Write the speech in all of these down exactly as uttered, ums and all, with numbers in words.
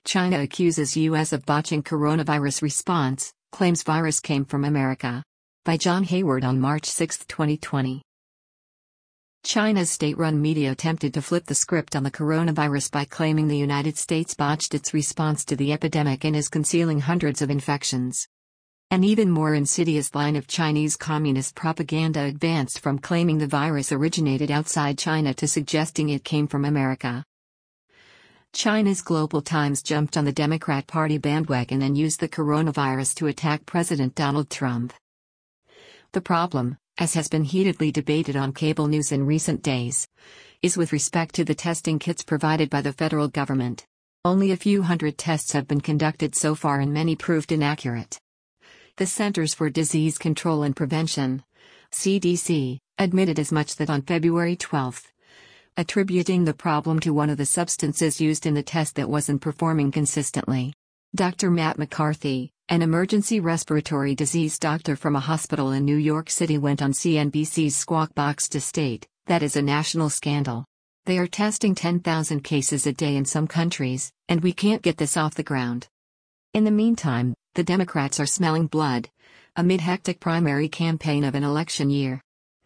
China accuses U S of botching coronavirus response, claims virus came from America. By John Hayward on March sixth, twenty twenty. China's state-run media attempted to flip the script on the coronavirus by claiming the United States botched its response to the epidemic and is concealing hundreds of infections. An even more insidious line of Chinese communist propaganda advanced from claiming the virus originated outside China to suggesting it came from America. China's Global Times jumped on the Democrat Party bandwagon and used the coronavirus to attack President Donald Trump. The problem, as has been heatedly debated on cable news in recent days, is with respect to the testing kits provided by the federal government. Only a few hundred tests have been conducted so far and many proved inaccurate. The Centers for Disease Control and Prevention, C D C, admitted as much that on February twelfth, attributing the problem to one of the substances used in the test that wasn't performing consistently. Doctor Matt McCarthy, an emergency respiratory disease doctor from a hospital in New York City, went on C N B C's Squawk Box to state, "That is a national scandal. They are testing ten thousand cases a day in some countries, and we can't get this off the ground." In the meantime, the Democrats are smelling blood, amid hectic primary campaign of an election year.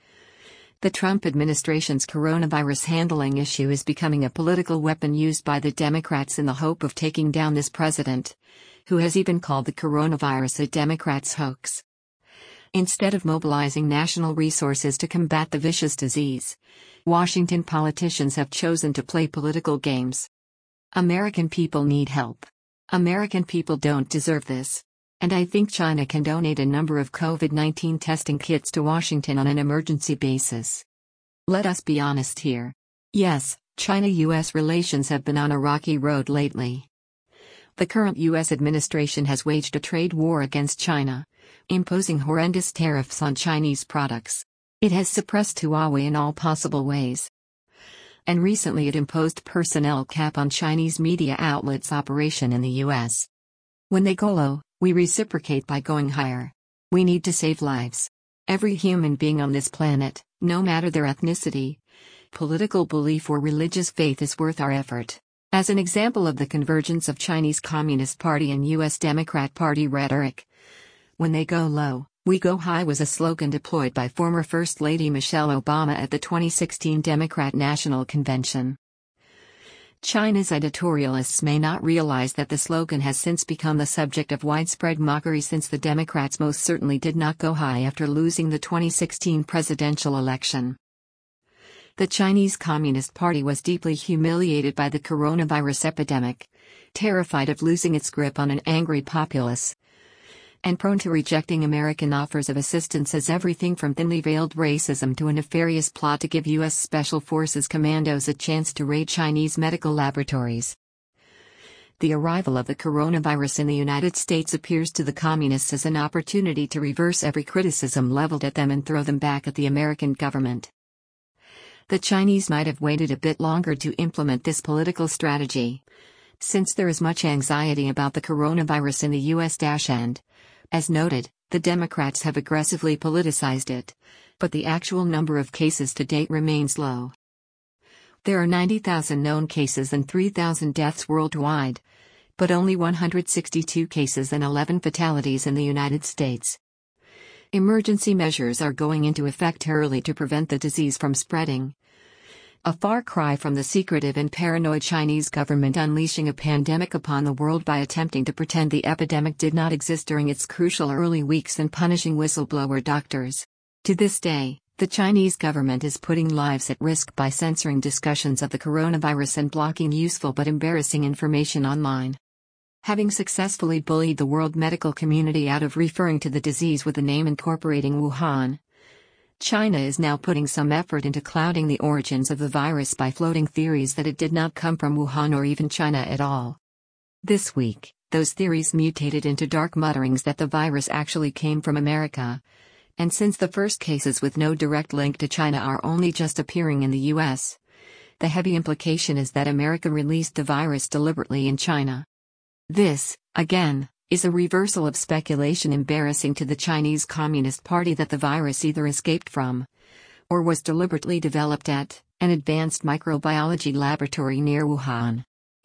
The Trump administration's coronavirus handling issue is becoming a political weapon used by the Democrats in the hope of taking down this president, who has even called the coronavirus a Democrats' hoax. Instead of mobilizing national resources to combat the vicious disease, Washington politicians have chosen to play political games. American people need help. American people don't deserve this. And I think China can donate a number of COVID nineteen testing kits to Washington on an emergency basis. Let us be honest here. Yes, China-U S relations have been on a rocky road lately. The current U S administration has waged a trade war against China, imposing horrendous tariffs on Chinese products. It has suppressed Huawei in all possible ways. And recently it imposed personnel cap on Chinese media outlets' operation in the U S. When they go low, we reciprocate by going higher. We need to save lives. Every human being on this planet, no matter their ethnicity, political belief or religious faith, is worth our effort. As an example of the convergence of Chinese Communist Party and U S Democrat Party rhetoric, "When they go low, we go high" was a slogan deployed by former First Lady Michelle Obama at the twenty sixteen Democrat National Convention. China's editorialists may not realize that the slogan has since become the subject of widespread mockery, since the Democrats most certainly did not go high after losing the twenty sixteen presidential election. The Chinese Communist Party was deeply humiliated by the coronavirus epidemic, terrified of losing its grip on an angry populace, and prone to rejecting American offers of assistance as everything from thinly veiled racism to a nefarious plot to give U S Special Forces commandos a chance to raid Chinese medical laboratories. The arrival of the coronavirus in the United States appears to the communists as an opportunity to reverse every criticism leveled at them and throw them back at the American government. The Chinese might have waited a bit longer to implement this political strategy, since there is much anxiety about the coronavirus in the U S and, as noted, the Democrats have aggressively politicized it, but the actual number of cases to date remains low. There are ninety thousand known cases and three thousand deaths worldwide, but only one hundred sixty-two cases and eleven fatalities in the United States. Emergency measures are going into effect early to prevent the disease from spreading. A far cry from the secretive and paranoid Chinese government unleashing a pandemic upon the world by attempting to pretend the epidemic did not exist during its crucial early weeks and punishing whistleblower doctors. To this day, the Chinese government is putting lives at risk by censoring discussions of the coronavirus and blocking useful but embarrassing information online. Having successfully bullied the world medical community out of referring to the disease with the name incorporating Wuhan, China is now putting some effort into clouding the origins of the virus by floating theories that it did not come from Wuhan or even China at all. This week, those theories mutated into dark mutterings that the virus actually came from America. And since the first cases with no direct link to China are only just appearing in the U S, the heavy implication is that America released the virus deliberately in China. This, again, is a reversal of speculation embarrassing to the Chinese Communist Party that the virus either escaped from, or was deliberately developed at, an advanced microbiology laboratory near Wuhan.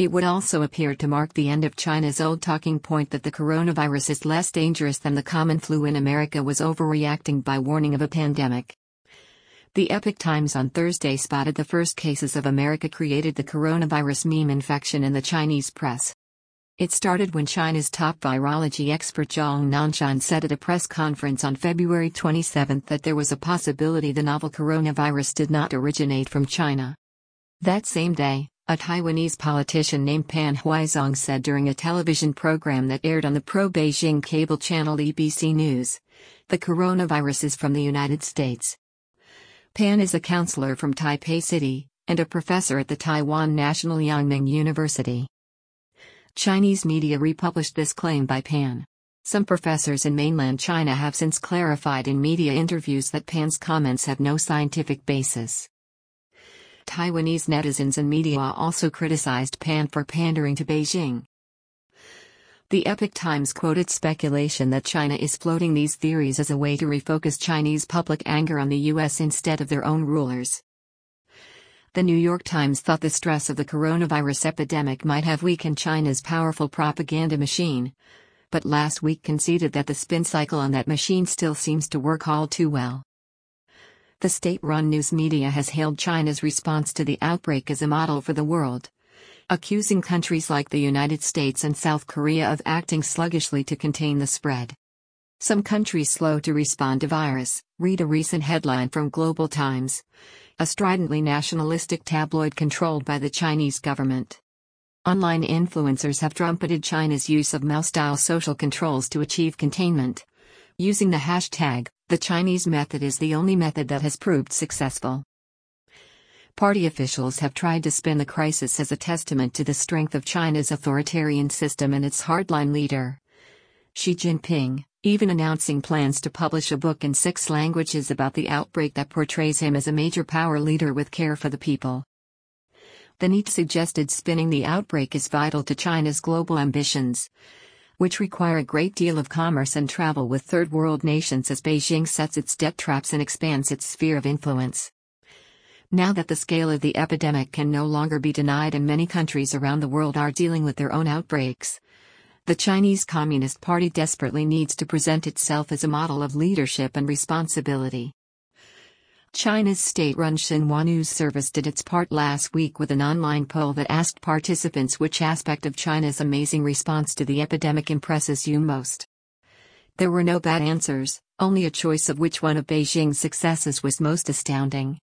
It would also appear to mark the end of China's old talking point that the coronavirus is less dangerous than the common flu and America was overreacting by warning of a pandemic. The Epoch Times on Thursday spotted the first cases of America created the coronavirus meme infection in the Chinese press. It started when China's top virology expert Zhang Nanshan said at a press conference on February twenty-seventh that there was a possibility the novel coronavirus did not originate from China. That same day, a Taiwanese politician named Pan Huizong said during a television program that aired on the pro-Beijing cable channel E B C News, "The coronavirus is from the United States." Pan is a counselor from Taipei City, and a professor at the Taiwan National Yangming University. Chinese media republished this claim by Pan. Some professors in mainland China have since clarified in media interviews that Pan's comments have no scientific basis. Taiwanese netizens and media also criticized Pan for pandering to Beijing. The Epoch Times quoted speculation that China is floating these theories as a way to refocus Chinese public anger on the U S instead of their own rulers. The New York Times thought the stress of the coronavirus epidemic might have weakened China's powerful propaganda machine, but last week conceded that the spin cycle on that machine still seems to work all too well. The state-run news media has hailed China's response to the outbreak as a model for the world, accusing countries like the United States and South Korea of acting sluggishly to contain the spread. Some countries slow to respond to virus, read a recent headline from Global Times, a stridently nationalistic tabloid controlled by the Chinese government. Online influencers have trumpeted China's use of Mao-style social controls to achieve containment, using the hashtag, "The Chinese method is the only method that has proved successful." Party officials have tried to spin the crisis as a testament to the strength of China's authoritarian system and its hardline leader, Xi Jinping, even announcing plans to publish a book in six languages about the outbreak that portrays him as a major power leader with care for the people. The N E T suggested spinning the outbreak is vital to China's global ambitions, which require a great deal of commerce and travel with third world nations as Beijing sets its debt traps and expands its sphere of influence. Now that the scale of the epidemic can no longer be denied and many countries around the world are dealing with their own outbreaks, the Chinese Communist Party desperately needs to present itself as a model of leadership and responsibility. China's state-run Xinhua News Service did its part last week with an online poll that asked participants which aspect of China's amazing response to the epidemic impresses you most. There were no bad answers, only a choice of which one of Beijing's successes was most astounding.